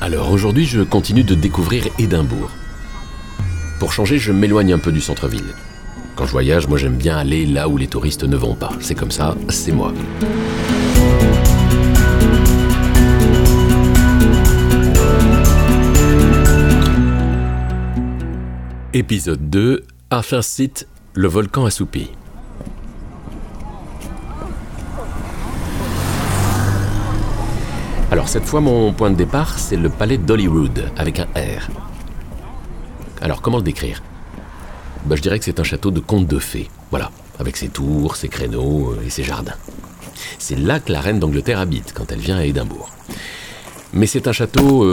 Alors aujourd'hui, je continue de découvrir Édimbourg. Pour changer, je m'éloigne un peu du centre-ville. Quand je voyage, moi j'aime bien aller là où les touristes ne vont pas. C'est comme ça, c'est moi. Épisode 2, Arthur's Seat, le volcan assoupi. Alors cette fois, mon point de départ, c'est le palais d'Holyrood, avec un R. Alors comment le décrire ? Je dirais que c'est un château de conte de fées, voilà, avec ses tours, ses créneaux et ses jardins. C'est là que la reine d'Angleterre habite quand elle vient à Édimbourg. Mais c'est un château,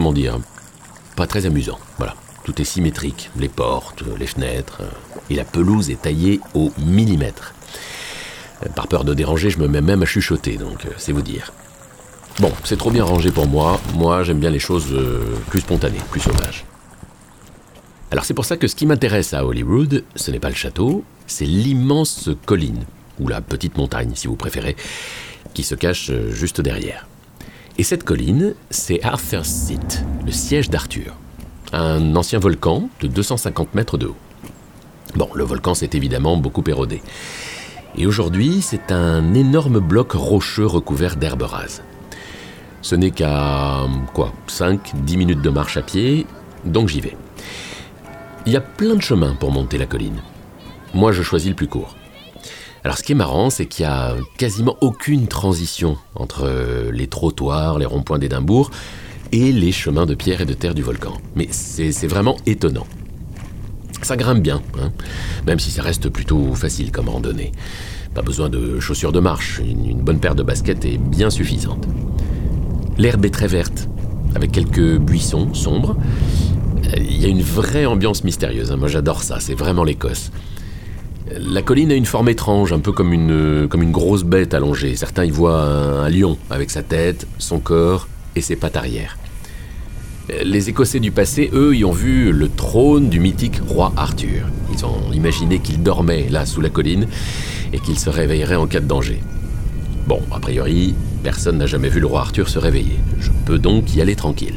pas très amusant, voilà. Tout est symétrique, les portes, les fenêtres, et la pelouse est taillée au millimètre. Par peur de déranger, je me mets même à chuchoter, donc c'est vous dire. Bon, c'est trop bien rangé pour moi. Moi, j'aime bien les choses plus spontanées, plus sauvages. Alors c'est pour ça que ce qui m'intéresse à Holyrood, ce n'est pas le château, c'est l'immense colline, ou la petite montagne si vous préférez, qui se cache juste derrière. Et cette colline, c'est Arthur's Seat, le siège d'Arthur. Un ancien volcan de 250 mètres de haut. Bon, le volcan s'est évidemment beaucoup érodé. Et aujourd'hui, c'est un énorme bloc rocheux recouvert d'herbes rases. Ce n'est qu'à, 5-10 minutes de marche à pied, donc j'y vais. Il y a plein de chemins pour monter la colline. Moi, je choisis le plus court. Alors, ce qui est marrant, c'est qu'il n'y a quasiment aucune transition entre les trottoirs, les ronds-points d'Édimbourg et les chemins de pierre et de terre du volcan. Mais c'est vraiment étonnant. Ça grimpe bien, même si ça reste plutôt facile comme randonnée. Pas besoin de chaussures de marche, une bonne paire de baskets est bien suffisante. L'herbe est très verte, avec quelques buissons sombres. Il y a une vraie ambiance mystérieuse, moi j'adore ça, c'est vraiment l'Écosse. La colline a une forme étrange, un peu comme une grosse bête allongée. Certains y voient un lion avec sa tête, son corps et ses pattes arrière. Les Écossais du passé, eux, y ont vu le trône du mythique roi Arthur. Ils ont imaginé qu'il dormait là sous la colline et qu'il se réveillerait en cas de danger. Bon, a priori, personne n'a jamais vu le roi Arthur se réveiller. Je peux donc y aller tranquille.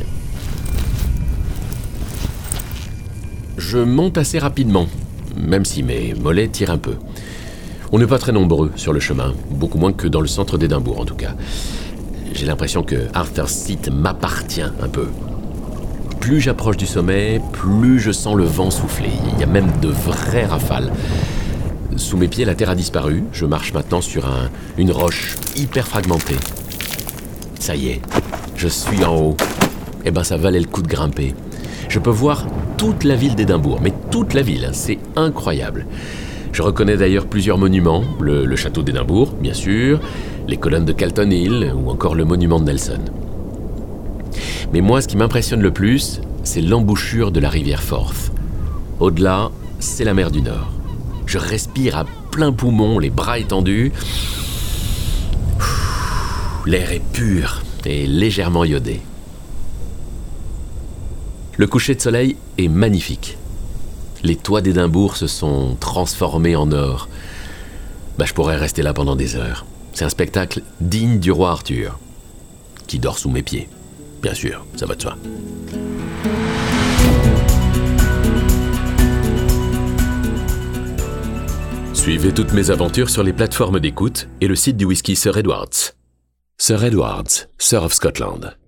Je monte assez rapidement, même si mes mollets tirent un peu. On n'est pas très nombreux sur le chemin, beaucoup moins que dans le centre d'Édimbourg en tout cas. J'ai l'impression que Arthur's Seat m'appartient un peu. Plus j'approche du sommet, plus je sens le vent souffler. Il y a même de vraies rafales. Sous mes pieds, la terre a disparu. Je marche maintenant sur une roche hyper fragmentée. Ça y est, je suis en haut. Ça valait le coup de grimper. Je peux voir toute la ville d'Édimbourg, mais toute la ville, c'est incroyable. Je reconnais d'ailleurs plusieurs monuments, le château d'Édimbourg, bien sûr, les colonnes de Calton Hill ou encore le monument de Nelson. Mais moi, ce qui m'impressionne le plus, c'est l'embouchure de la rivière Forth. Au-delà, c'est la mer du Nord. Je respire à plein poumon, les bras étendus. L'air est pur et légèrement iodé. Le coucher de soleil est magnifique. Les toits d'Édimbourg se sont transformés en or. Je pourrais rester là pendant des heures. C'est un spectacle digne du roi Arthur, qui dort sous mes pieds. Bien sûr, ça va de soi. Suivez toutes mes aventures sur les plateformes d'écoute et le site du whisky Sir Edwards. Sir Edwards, Sir of Scotland.